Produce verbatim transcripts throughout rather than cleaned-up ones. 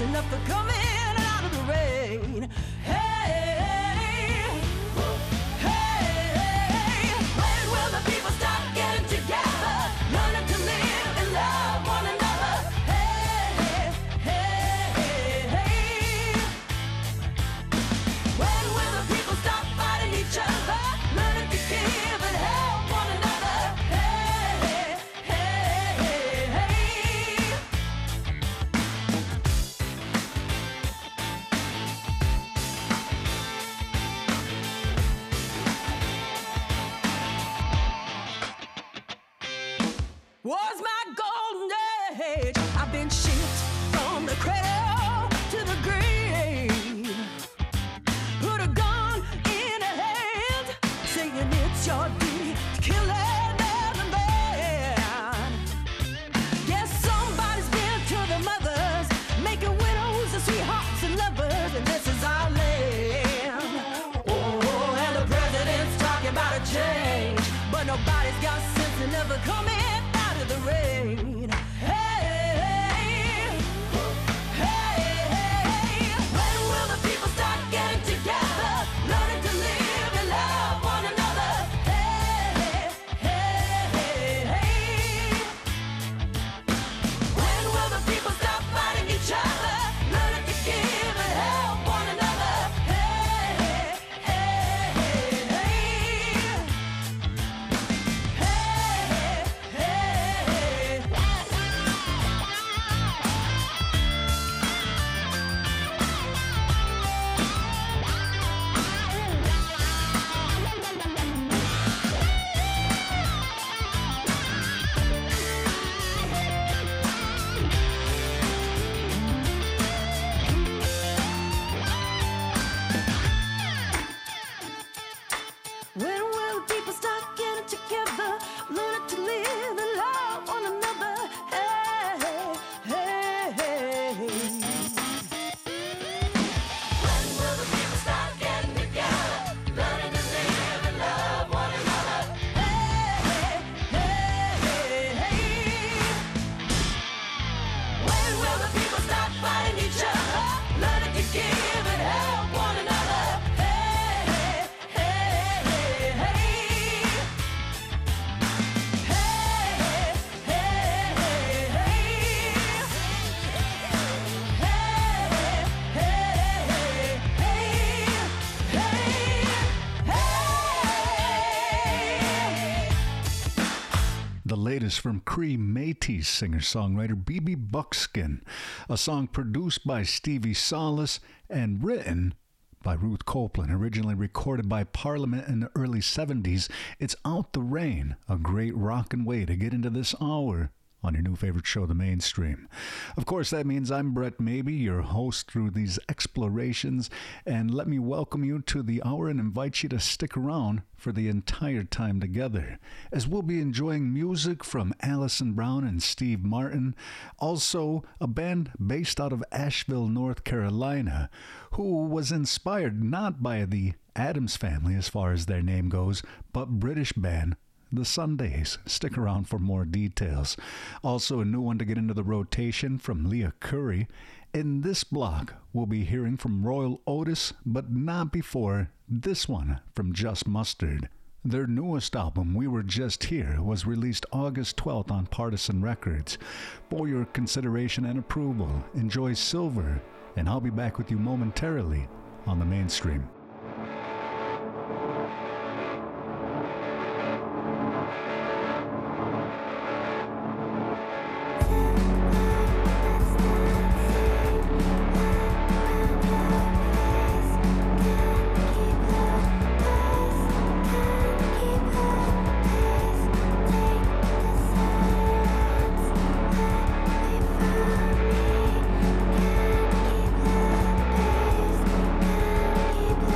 enough to come in and out of the rain. Hey, hey, when will the people stop getting together, learning to live and love one another? Hey, hey, hey, when will the people stop fighting each other, learning to give and help one another? Hey, hey, hey, hey. Was my golden age. I've been shipped from the cradle to the grave. Put a gun in a hand, saying it's your duty to kill another man. Yes, somebody's been to the mothers, making widows and sweethearts and lovers, and this is our land. Oh, and the president's talking about a change, but nobody's got sense to never come in out of the rain. Hey, hey, hey, when will the people start getting together, learning to live and love one another? Hey, hey, hey, when will the people stop fighting each other, learning to give and help one another? Hey, hey, hey, hey. When will people start getting together, learning to live and love one another? Hey, hey, hey. When will the people start getting together, learning to live and love one another? Hey, hey, hey, hey. When will the people stop fighting each other, learning to give and help one another? Hey, hey, hey, hey. The latest from Cree Métis singer-songwriter B B Buckskin, a song produced by Stevie Salas and written by Ruth Copeland, originally recorded by Parliament in the early seventies. It's Out the Rain, a great rockin' way to get into this hour on your new favorite show, The Mainstream. Of course, that means I'm Brett Maybe, your host through these explorations, and let me welcome you to the hour and invite you to stick around for the entire time together, as we'll be enjoying music from Alison Brown and Steve Martin, also a band based out of Asheville, North Carolina, who was inspired not by the Addams Family as far as their name goes, but British band The Sundays. Stick around for more details. Also, a new one to get into the rotation from Leah Curry. In this block, we'll be hearing from Royal Otis, but not before this one from Just Mustard. Their newest album, We Were Just Here, was released August twelfth on Partisan Records. For your consideration and approval, enjoy Silver, and I'll be back with you momentarily on The Mainstream. Keep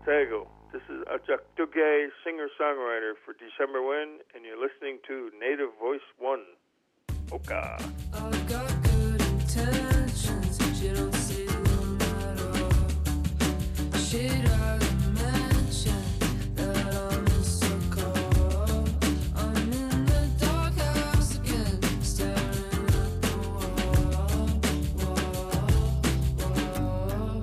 Otago. This is Ajak Duge, singer-songwriter for December Wind, and you're listening to Native Voice One. Oka. I've got good intentions, but you don't see them at all. She doesn't mention that I'm in so cold. I'm in the dark house again, staring at the wall, wall, wall.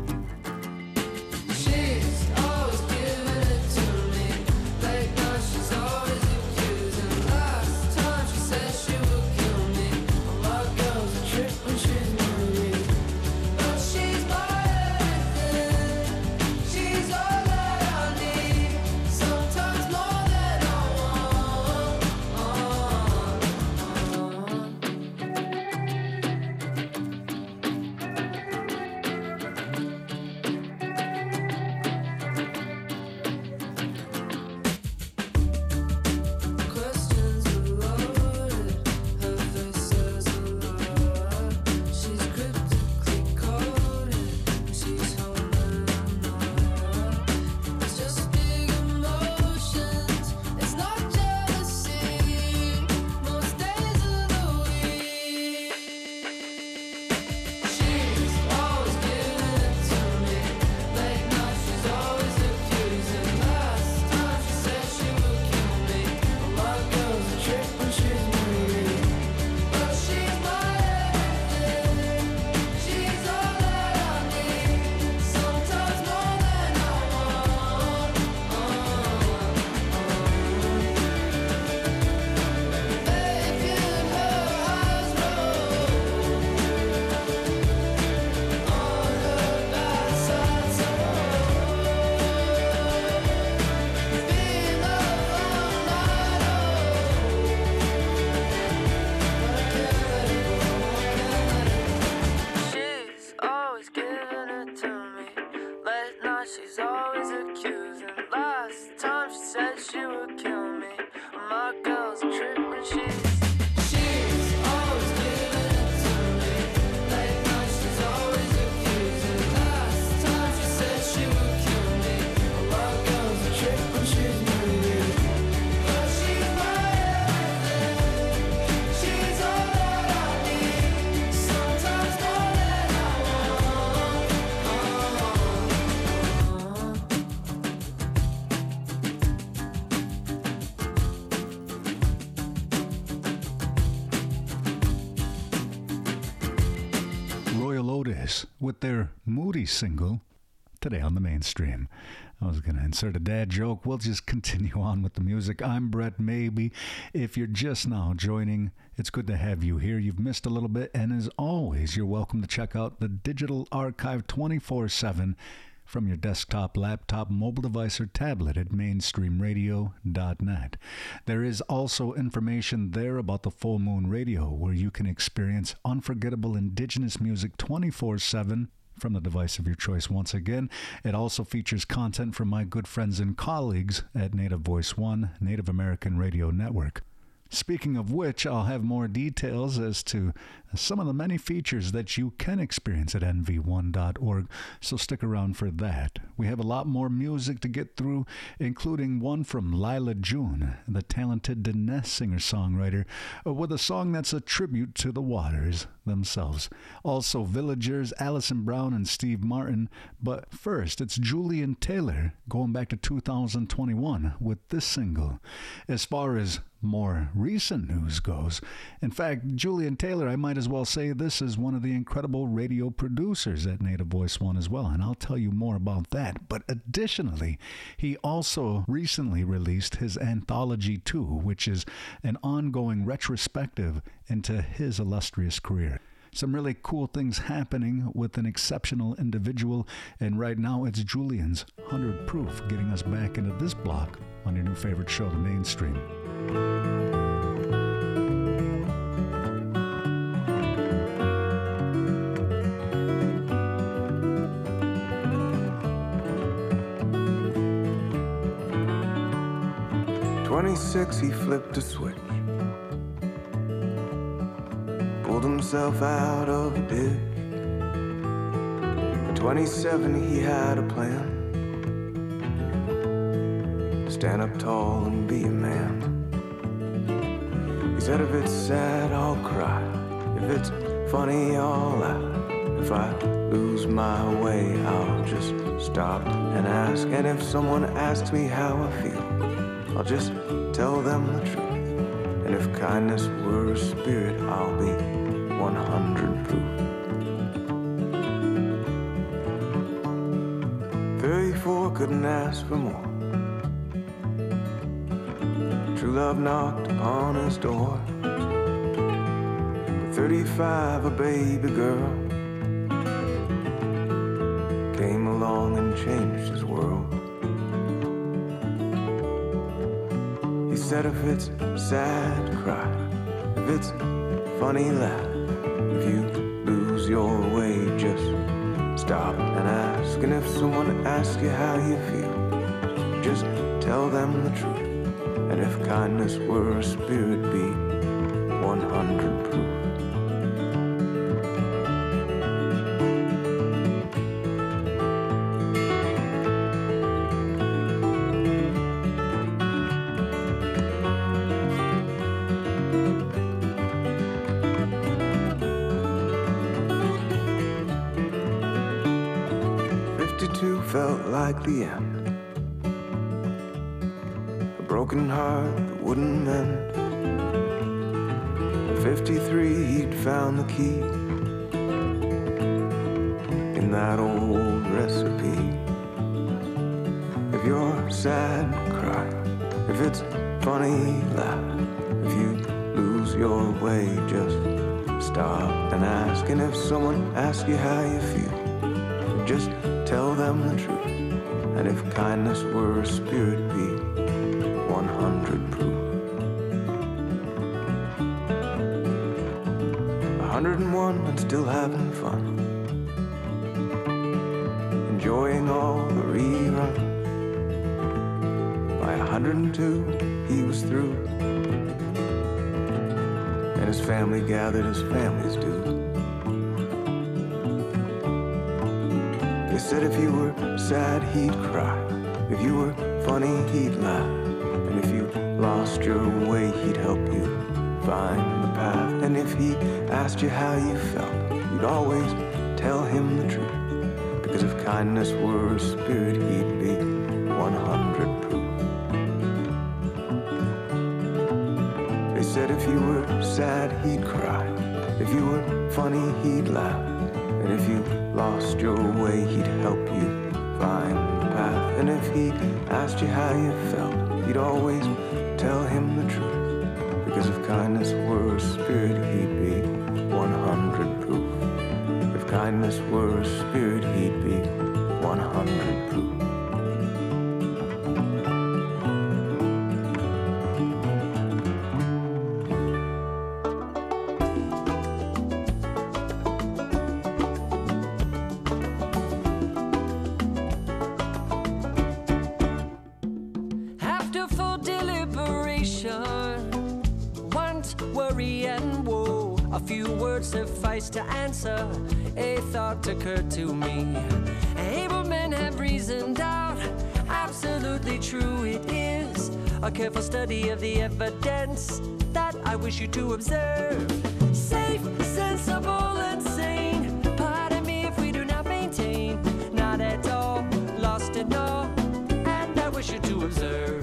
She's always giving it to me, late night she's always accusing. Last time she said she would kill me. All my girls a trip when she's married, but she's my everything. She's all that I need, sometimes more than I want. Questions are loaded, her face says a lot. She's cryptically coded, she's holding a knot. It's just big emotions, it's not jealousy, most days of the week. She's always giving it to me, late night she's always accusing. Last time she said she would kill me. All my girls a trip when she's married, but she's my everything. She's all that I need, sometimes more than I want. Baby, feeling her eyes roll on her bad side, so being loved all night, she's always giving it to me. Late night, she's always accusing. Last time she said she would kill me. My girl's a trip when she's. She's always giving it to me. Late night, she's always accusing. Last time she said she would kill me. My girl's a trip when she's married, but she's my everything. She's all that I need, sometimes more than I want. Royal Otis with their Moody single today on the mainstream. I was going to insert a dad joke. We'll just continue on with the music. I'm Brett Maybe. If you're just now joining, it's good to have you here. You've missed a little bit, and as always, you're welcome to check out the digital archive twenty-four seven from your desktop, laptop, mobile device, or tablet at mainstream radio dot net. There is also information there about the Full Moon Radio, where you can experience unforgettable indigenous music twenty-four seven from the device of your choice. Once again, it also features content from my good friends and colleagues at Native Voice One, Native American Radio Network. Speaking of which, I'll have more details as to some of the many features that you can experience at N V one dot org, so stick around for that. We have a lot more music to get through, including one from Lila June, the talented Diné singer-songwriter, with a song that's a tribute to the Waters themselves. Also, Villagers, Alison Brown, and Steve Martin. But first, it's Julian Taylor, going back to two thousand twenty-one, with this single. As far as more recent news goes, in fact, Julian Taylor, I might as well say this is one of the incredible radio producers at Native Voice One as well, and I'll tell you more about that. But additionally, he also recently released his Anthology two, which is an ongoing retrospective into his illustrious career. Some really cool things happening with an exceptional individual, and right now it's Julian's one hundred Proof getting us back into this block on your new favorite show, The Mainstream. twenty-six, he flipped a switch, pulled himself out of a ditch. At twenty-seven, he had a plan, stand up tall and be a man. He said if it's sad, I'll cry. If it's funny, I'll laugh. If I lose my way, I'll just stop and ask. And if someone asks me how I feel, I'll just tell them the truth. And if kindness were a spirit, I'll be one hundred proof. thirty-four couldn't ask for more. True love knocked upon his door. At thirty-five, a baby girl came along and changed his world. He said if it's sad, cry. If it's funny, laugh. If you lose your way, just stop and ask. And if someone asks you how you feel, just tell them the truth. And if kindness were a spirit, be one hundred proof. fifty-two felt like the end. A broken heart that wouldn't mend. At fifty-three he'd found the key in that old recipe. If you're sad, cry. If it's funny, laugh. If you lose your way, just stop and ask. And if someone asks you how you feel, just tell them the truth. And if kindness were a spirit, be one hundred proof. one hundred and one and still having fun, enjoying all the reruns. By one hundred and two he was through, and his family gathered as families do. They said if you were sad, he'd cry. If you were funny, he'd laugh. And if you lost your way, he'd help you find the path. And if he asked you how you felt, you'd always tell him the truth. Because if kindness were a spirit, he'd be one hundred proof. They said if you were sad, he'd cry. If you were funny, he'd laugh. And if you lost your way, he'd help you find the path. And if he asked you how you felt, you'd always tell him the truth. Because if kindness were a spirit, he'd be one hundred proof. If kindness were a spirit, he'd be one hundred proof. Suffice to answer, a thought occurred to me. Able men have reasoned out, absolutely true it is. A careful study of the evidence that I wish you to observe. Safe, sensible, and sane. Pardon me if we do not maintain, not at all, lost in awe, and I wish you to observe.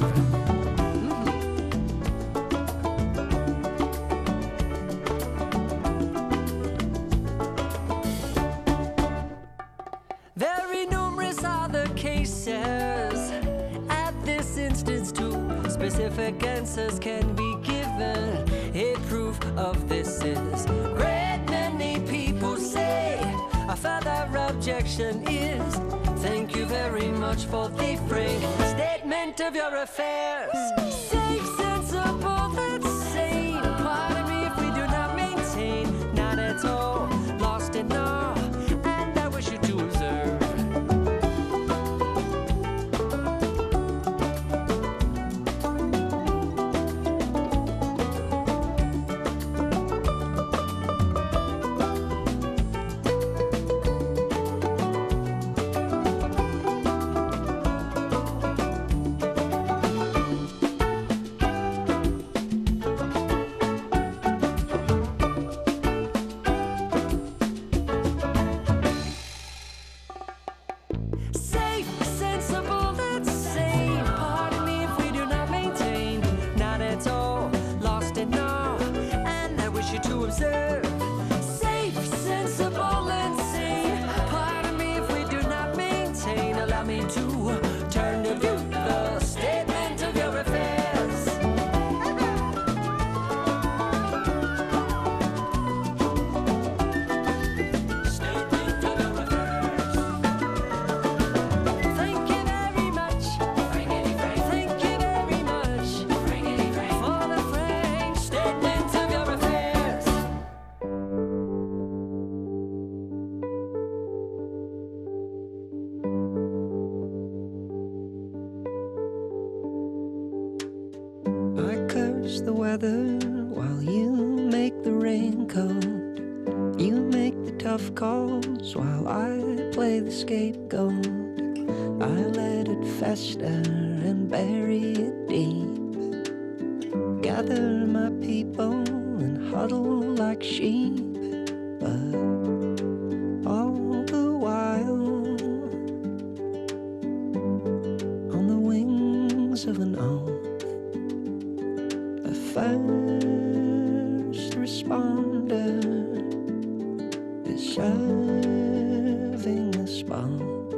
Specific answers can be given. A proof of this is great many people say. A further objection is thank you very much for the frank statement of your affairs. Safe, sensible, that's sane. Pardon me if we do not maintain, not at all, lost in awe, and I wish you to observe. deserve. Safe, sensible, and sane. Pardon me if we do not maintain. Allow me to turn to view the statement of your affairs. Statement of your affairs. Thank you very much. Thank you very much for the frank statement of your affairs. I curse the weather while you make the raincoat. You make the tough calls while I play the scapegoat. I let it fester and bury it deep. Gather my people and huddle like sheep. But all the while, on the wings of an oath, a first responder is serving us both.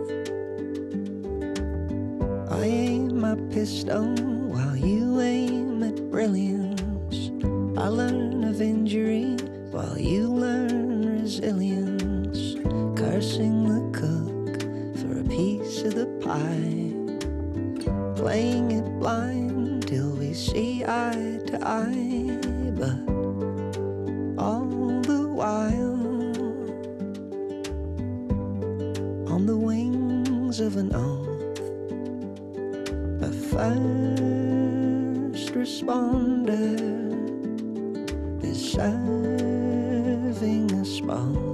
I aim my pistol while you aim at brilliance. I learn of injury while you learn resilience. Cursing the cook for a piece of the pie. Playing it blind till we see eye to eye. But all the while, on the wings of an oath, a first responder is serving us both.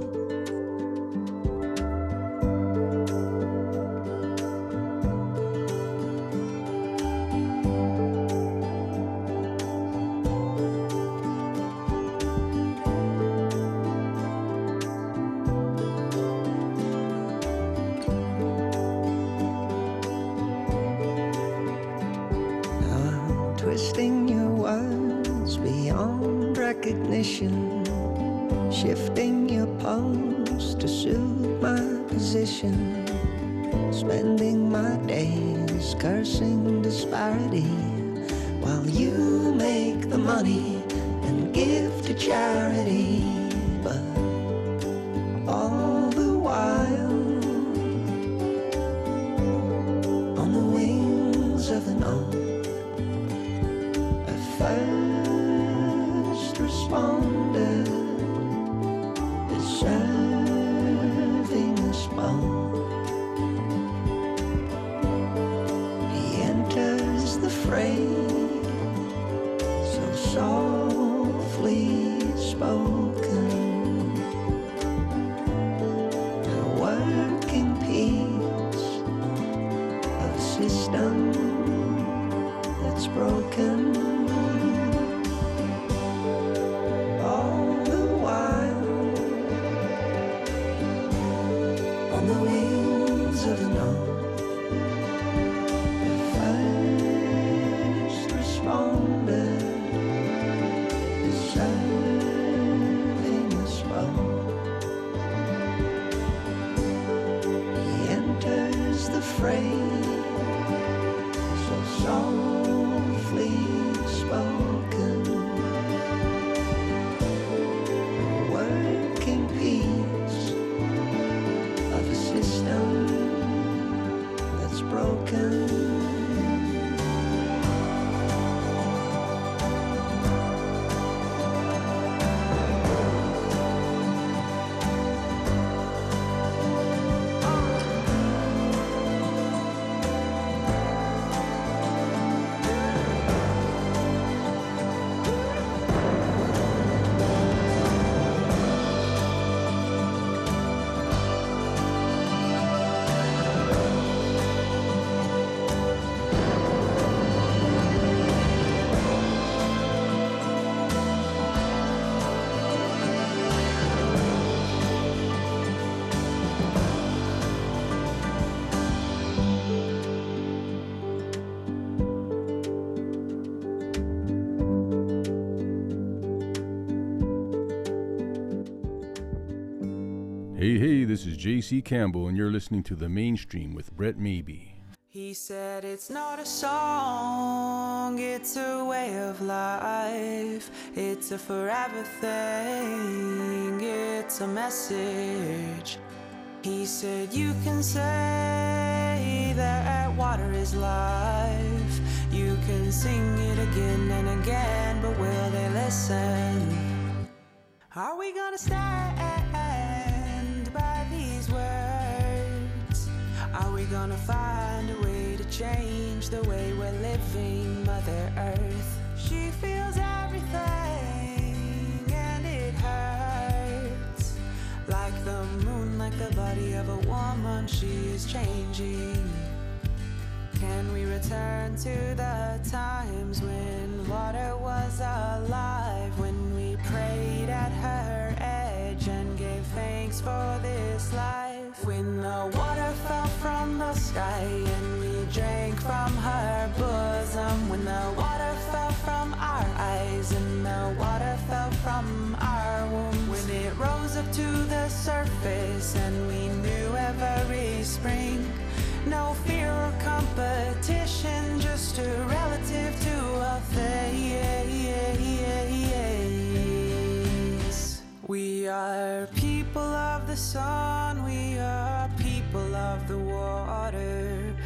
I'm twisting your words beyond recognition, shifting your pose to suit my position, spending my days cursing disparity while you make the money and give to charity. But all the while, on the wings of an oath, a first responder is serving us both. He enters the fray, so softly spoken, a working piece of a system that's broken. All the while, on the wings of an oath, the first responder is serving us both. He enters the fray, so softly spoken, a working piece of a system that's broken. this is J C Campbell, and you're listening to The Mainstream with Brett Maybe. He said it's not a song, it's a way of life. It's a forever thing, it's a message. He said you can say that water is life. You can sing it again and again, but will they listen? Are we gonna stand by these words? Are we gonna find a way to change the way we're living Mother Earth? She feels everything and it hurts. Like the moon, like the body of a woman, she is changing. Can we return to the times when water was alive? When we prayed at her edge and gave thanks for this life? When the water fell from the sky and we drank from her bosom? When the water fell from our eyes and the water fell from our wombs? When it rose up to the surface and we knew every spring? No fear or competition, just a relative to a face. We are people of the sun, we are people of the water.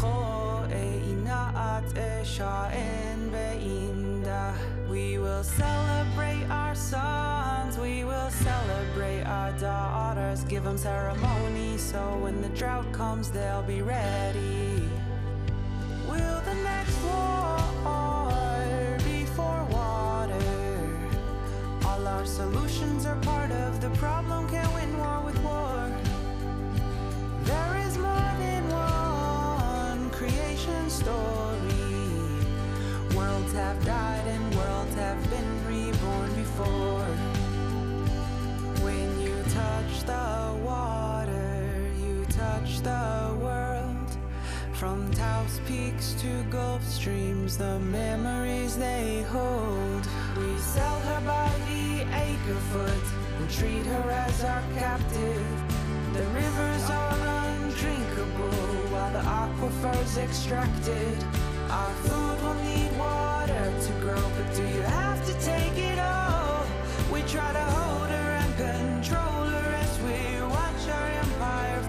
We will celebrate our sons, we will celebrate our daughters. Give them ceremony so when the drought comes they'll be ready. Will the next war be for water? All our solutions are part of the problem, can't win war with war. There is more than one creation story. Worlds have died and worlds have been reborn before. When you touch the water, you touch the world. From Taos Peaks to Gulf Streams, the memories they hold. We sell her by the acre foot and treat her as our captive. The rivers are undrinkable while the aquifer's extracted. Our food will need water to grow, but do you have to take it all? We try to hold her and control her as we watch our empire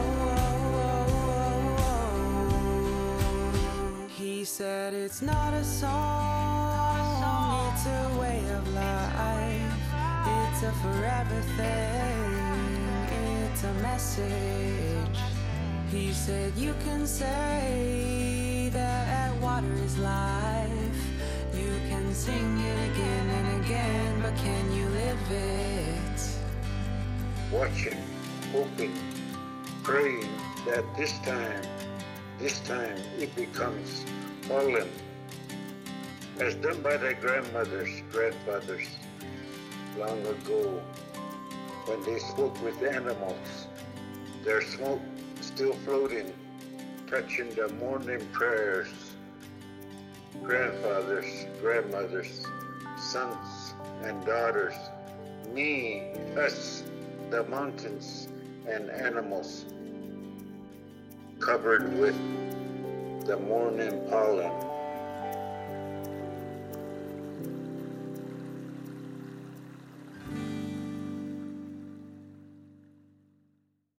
fall. He said it's not a song, it's a way of life. It's a forever thing, it's a message. He said you can say that water is life. You can sing it again and again, but can you live it? Watching, hoping, praying that this time, this time it becomes pollen, as done by their grandmothers, grandfathers, long ago, when they spoke with animals, their smoke still floating, touching the morning prayers. Grandfathers, grandmothers, sons and daughters, me, us, the mountains and animals, covered with the morning pollen.